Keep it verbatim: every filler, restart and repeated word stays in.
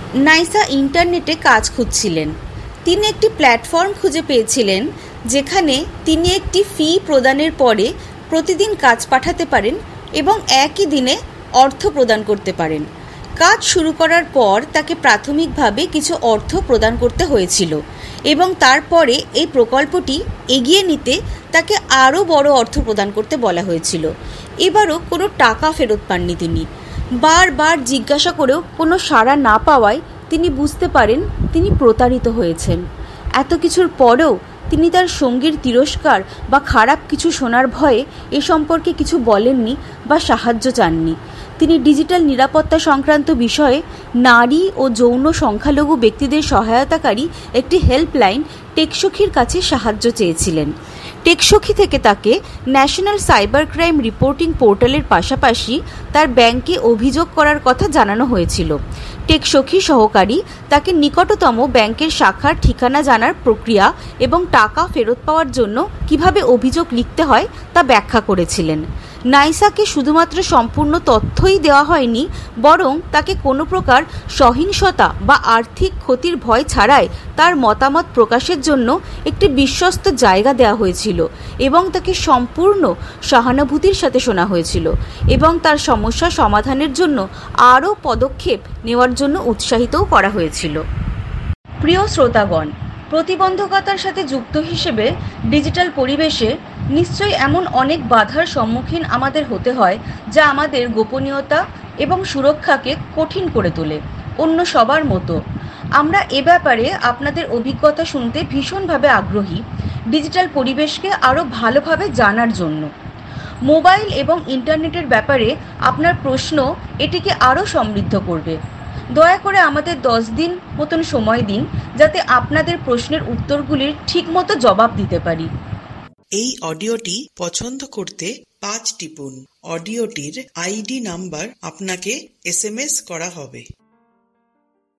নাইসা ইন্টারনেটে কাজ খুঁজছিলেন। তিনি একটি প্ল্যাটফর্ম খুঁজে পেয়েছিলেন যেখানে তিনি একটি ফি প্রদানের পরে প্রতিদিন কাজ পাঠাতে পারেন এবং একই দিনে অর্থ প্রদান করতে পারেন। কাজ শুরু করার পর তাকে প্রাথমিকভাবে কিছু অর্থ প্রদান করতে হয়েছিল এবং তারপরে এই প্রকল্পটি এগিয়ে নিতে তাকে আরও বড় অর্থ প্রদান করতে বলা হয়েছিল। এবারও কোনো টাকা ফেরত পাননি তিনি। বারবার জিজ্ঞাসা করেও কোনো সাড়া না পাওয়ায় তিনি বুঝতে পারেন তিনি প্রতারিত হয়েছেন। এত কিছুর পরেও তিনি তার সঙ্গীর তিরস্কার বা খারাপ কিছু শোনার ভয়ে এ সম্পর্কে কিছু বলেননি বা সাহায্য চাননি। তিনি ডিজিটাল নিরাপত্তা সংক্রান্ত বিষয়ে নারী ও যৌন সংখ্যালঘু ব্যক্তিদের সহায়তাকারী একটি হেল্পলাইন টেকসখীর কাছে সাহায্য চেয়েছিলেন। টেকসখী থেকে তাকে ন্যাশনাল সাইবার ক্রাইম রিপোর্টিং পোর্টালের পাশাপাশি তার ব্যাংকে অভিযোগ করার কথা জানানো হয়েছিল। টেকসখী সহকারী তাকে নিকটতম ব্যাংকের শাখার ঠিকানা জানার প্রক্রিয়া এবং টাকা ফেরত পাওয়ার জন্য কিভাবে অভিযোগ লিখতে হয় তা ব্যাখ্যা করেছিলেন। নাইসাকে শুধুমাত্র সম্পূর্ণ তথ্যই দেওয়া হয়নি, বরং তাকে কোনো প্রকার সহিংসতা বা আর্থিক ক্ষতির ভয় ছাড়াই তার মতামত প্রকাশের জন্য একটি বিশ্বস্ত জায়গা দেওয়া হয়েছিল এবং তাকে সম্পূর্ণ সহানুভূতির সাথে শোনা হয়েছিল এবং তার সমস্যা সমাধানের জন্য আরও পদক্ষেপ নেওয়ার জন্য উৎসাহিতও করা হয়েছিল। প্রিয় শ্রোতাগণ, প্রতিবন্ধকতার সাথে যুক্ত হিসেবে ডিজিটাল পরিবেশে নিশ্চয়ই এমন অনেক বাধার সম্মুখীন আমাদের হতে হয় যা আমাদের গোপনীয়তা এবং সুরক্ষাকে কঠিন করে তোলে। অন্য সবার মতো আমরা এ ব্যাপারে আপনাদের অভিজ্ঞতা শুনতে ভীষণভাবে আগ্রহী, ডিজিটাল পরিবেশকে আরও ভালোভাবে জানার জন্য। মোবাইল এবং ইন্টারনেটের ব্যাপারে আপনার প্রশ্ন এটিকে আরও সমৃদ্ধ করবে। দয়া করে আমাদের দশ দিন মতন সময় দিন যাতে আপনাদের প্রশ্নের উত্তরগুলির ঠিকমতো জবাব দিতে পারি। এই অডিওটি পছন্দ করতে পাঁচ টিপুন। অডিওটির আইডি নাম্বার আপনাকে এস এম এস করা হবে।